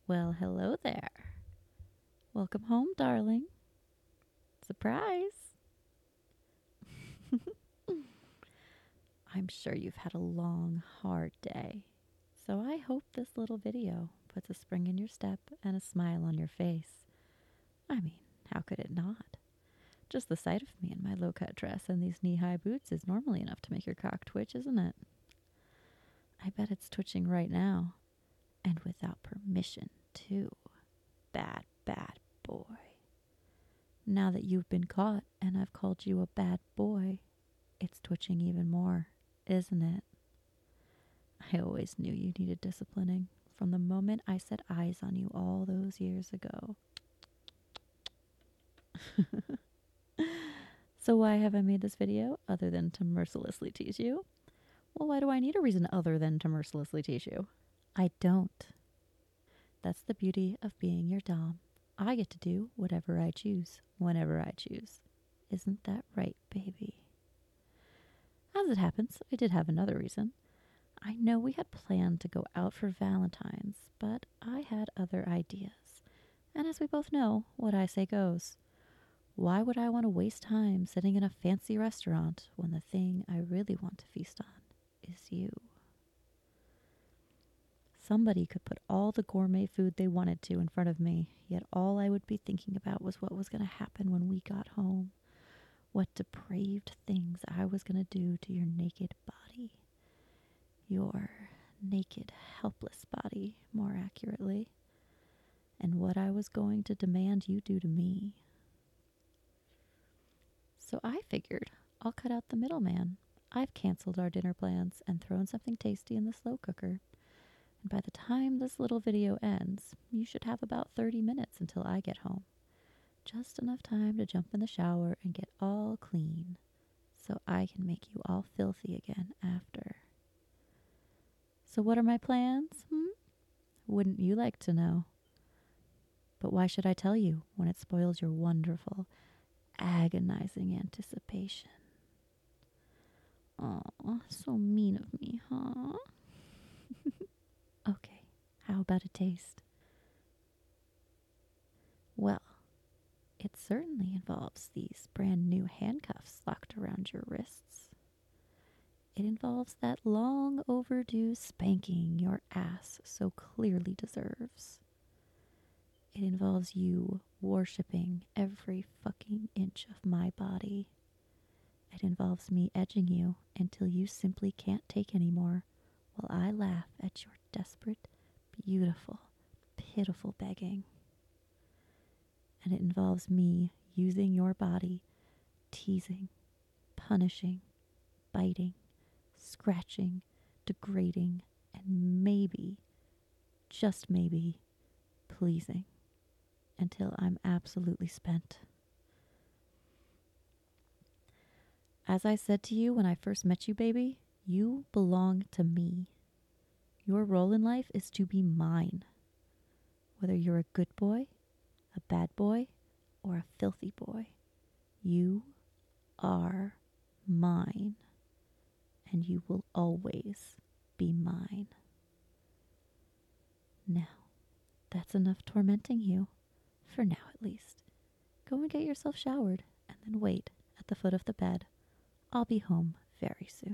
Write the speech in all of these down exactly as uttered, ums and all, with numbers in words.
Well, hello there. Welcome home, darling. Surprise. I'm sure you've had a long, hard day. So I hope this little video puts a spring in your step and a smile on your face. I mean, how could it not? Just the sight of me in my low cut dress and these knee high boots is normally enough to make your cock twitch, isn't it? I bet it's twitching right now. And without permission, too. Bad, bad boy. Now that you've been caught and I've called you a bad boy, it's twitching even more, isn't it? I always knew you needed disciplining from the moment I set eyes on you all those years ago. So why have I made this video other than to mercilessly tease you? Well, why do I need a reason other than to mercilessly tease you? I don't. That's the beauty of being your dom. I get to do whatever I choose, whenever I choose. Isn't that right, baby? As it happens, I did have another reason. I know we had planned to go out for Valentine's, but I had other ideas. And as we both know, what I say goes. Why would I want to waste time sitting in a fancy restaurant when the thing I really want to feast on is you? Somebody could put all the gourmet food they wanted to in front of me, yet all I would be thinking about was what was going to happen when we got home. What depraved things I was going to do to your naked body. Your naked, helpless body, more accurately. And what I was going to demand you do to me. So I figured I'll cut out the middleman. I've canceled our dinner plans and thrown something tasty in the slow cooker. And by the time this little video ends, you should have about thirty minutes until I get home. Just enough time to jump in the shower and get all clean so I can make you all filthy again after. So what are my plans? Hmm? Wouldn't you like to know? But why should I tell you when it spoils your wonderful, agonizing anticipation? Aw, so mean of me, huh? Okay, how about a taste? Well, it certainly involves these brand new handcuffs locked around your wrists. It involves that long overdue spanking your ass so clearly deserves. It involves you worshipping every fucking inch of my body. It involves me edging you until you simply can't take anymore while I laugh at your desperate, beautiful, pitiful begging. And it involves me using your body, teasing, punishing, biting, scratching, degrading, and maybe, just maybe, pleasing until I'm absolutely spent. As I said to you when I first met you, baby, you belong to me. Your role in life is to be mine. Whether you're a good boy, a bad boy, or a filthy boy, you are mine, and you will always be mine. Now, that's enough tormenting you, for now at least. Go and get yourself showered, and then wait at the foot of the bed. I'll be home very soon.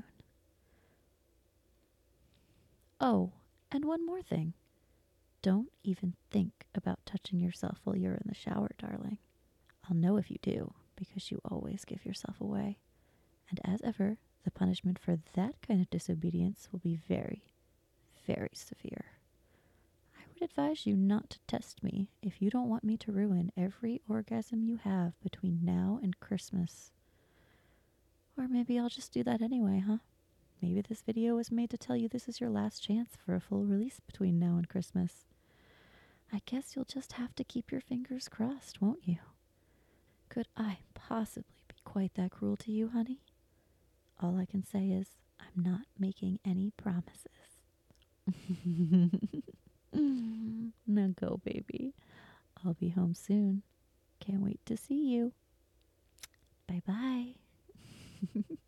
Oh, and one more thing. Don't even think about touching yourself while you're in the shower, darling. I'll know if you do, because you always give yourself away. And as ever, the punishment for that kind of disobedience will be very, very severe. I would advise you not to test me if you don't want me to ruin every orgasm you have between now and Christmas. Or maybe I'll just do that anyway, huh? Maybe this video was made to tell you this is your last chance for a full release between now and Christmas. I guess you'll just have to keep your fingers crossed, won't you? Could I possibly be quite that cruel to you, honey? All I can say is I'm not making any promises. Now go, baby. I'll be home soon. Can't wait to see you. Bye-bye.